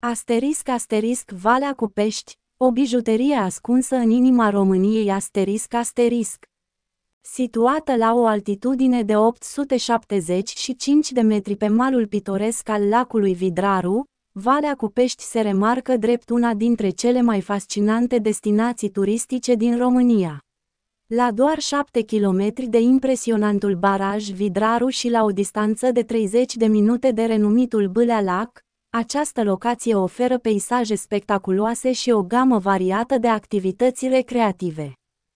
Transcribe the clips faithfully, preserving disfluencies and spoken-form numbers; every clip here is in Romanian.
Asterisc asterisc Valea cu Pești, o bijuterie ascunsă în inima României asterisc asterisc. Situată la o altitudine de opt sute șaptezeci și cinci de metri pe malul pitoresc al lacului Vidraru, Valea cu Pești se remarcă drept una dintre cele mai fascinante destinații turistice din România. La doar șapte kilometri de impresionantul baraj Vidraru și la o distanță de treizeci de minute de renumitul Bâlea Lac, această locație oferă peisaje spectaculoase și o gamă variată de activități recreative.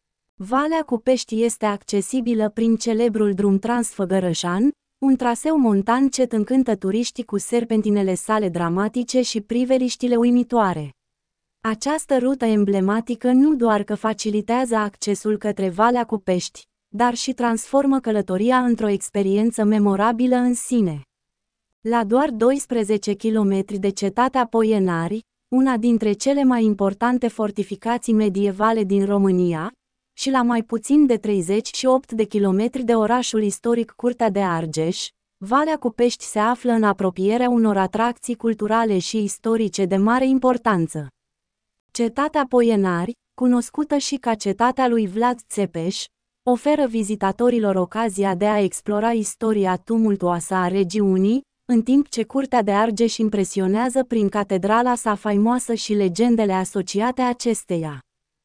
Valea cu Pești este accesibilă prin celebrul drum Transfăgărășan, un traseu montan ce încântă turiștii cu serpentinele sale dramatice și priveliștile uimitoare. Această rută emblematică nu doar că facilitează accesul către Valea cu Pești, dar și transformă călătoria într-o experiență memorabilă în sine. La doar doisprezece kilometri de cetatea Poienari, una dintre cele mai importante fortificații medievale din România, și la mai puțin de treizeci și opt de kilometri de orașul istoric Curtea de Argeș, Valea cu Pești se află în apropierea unor atracții culturale și istorice de mare importanță. Cetatea Poienari, cunoscută și ca cetatea lui Vlad Țepeș, oferă vizitatorilor ocazia de a explora istoria tumultuoasă a regiunii, în timp ce Curtea de Argeș impresionează prin catedrala sa faimoasă și legendele asociate acesteia.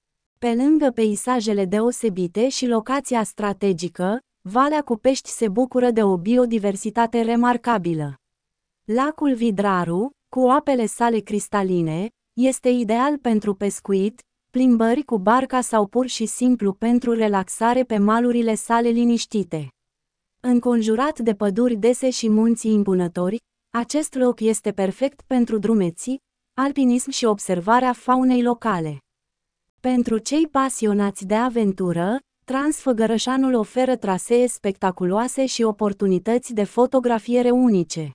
Pe lângă peisajele deosebite și locația strategică, Valea cu Pești se bucură de o biodiversitate remarcabilă. Lacul Vidraru, cu apele sale cristaline, este ideal pentru pescuit, plimbări cu barca sau pur și simplu pentru relaxare pe malurile sale liniștite. Înconjurat de păduri dese și munții impunători, acest loc este perfect pentru drumeții, alpinism și observarea faunei locale. Pentru cei pasionați de aventură, Transfăgărășanul oferă trasee spectaculoase și oportunități de fotografiere unice.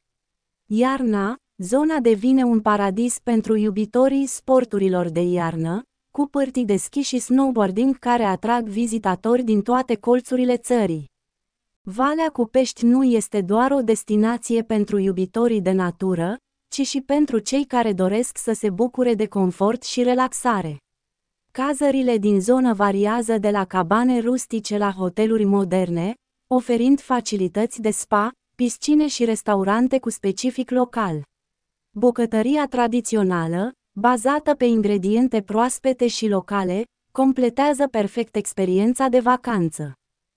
Iarna, zona devine un paradis pentru iubitorii sporturilor de iarnă, cu pârtii de schi și snowboarding care atrag vizitatori din toate colțurile țării. Valea cu Pești nu este doar o destinație pentru iubitorii de natură, ci și pentru cei care doresc să se bucure de confort și relaxare. Cazările din zonă variază de la cabane rustice la hoteluri moderne, oferind facilități de spa, piscine și restaurante cu specific local. Bucătăria tradițională, bazată pe ingrediente proaspete și locale, completează perfect experiența de vacanță.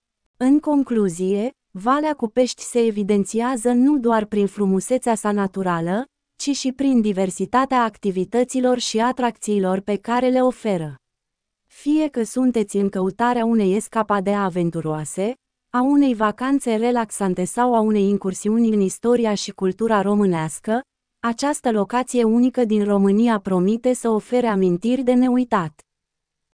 În concluzie, Valea cu Pești se evidențiază nu doar prin frumusețea sa naturală, ci și prin diversitatea activităților și atracțiilor pe care le oferă. Fie că sunteți în căutarea unei escapade aventuroase, a unei vacanțe relaxante sau a unei incursiuni în istoria și cultura românească, această locație unică din România promite să ofere amintiri de neuitat.